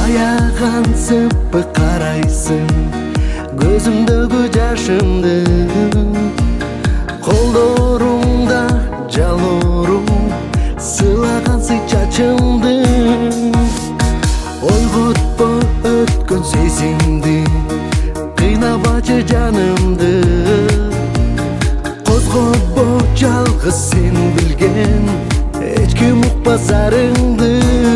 аяған сыппы қарайсың, көзімдегі жашымды қолдарыңда жалорың, сыйлаған сый чачымды. Ойғотпа өткөн сезімді, қинабачы жанымды. Қозғоба жалғыз сен білген, ешкім ұқпас арыңды.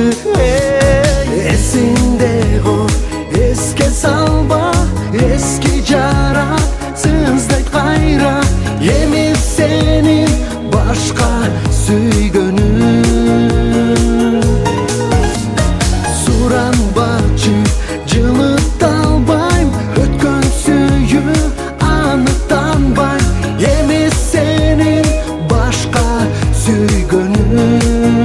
Есіңде ғой, еске салба, ескі жара сыздайт қайра. Емес сенің башқа сүйгөнің. Суранбачы жылыта албайм, өткөн сүйүү анықтанбайм. Емес сенің башқа сүйгөнің.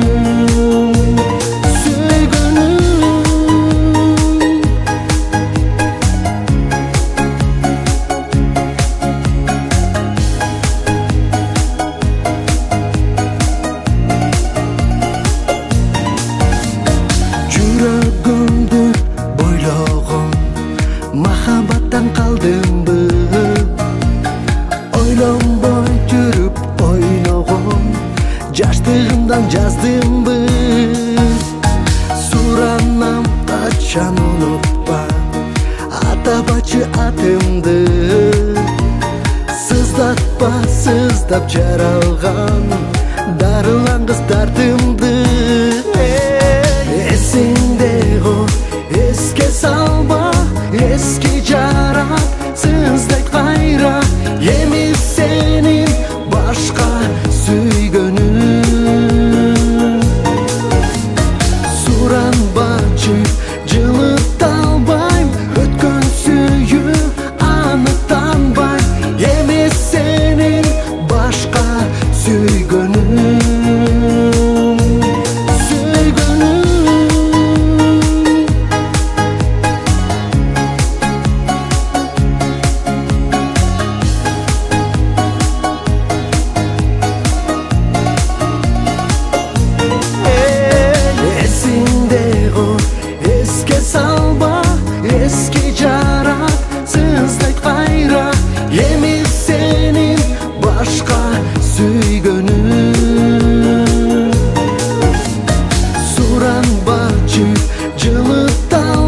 Жүрөгүмдү бойлогон махабаттан калдымбы, ойлонбой жүрүп ойногон жаштыгымдан жаздымбы. Суранам качан унутпа атабачы атымды, сыздатпа сыздап жаралган дарылангыс тартымды. Есіңде ғой, еске салба, ескі жара сыздайт қайра. Емес сенің башқа сүйгөнің. Суранбачы жылыта албайм, өткөн сүйүү анықтанбайм. Емес сенің башқа сүйгөнің. Салба, ескі жара сыздайт қайра. Емес сенің башқа сүйгөнің. Суранбачы жылыта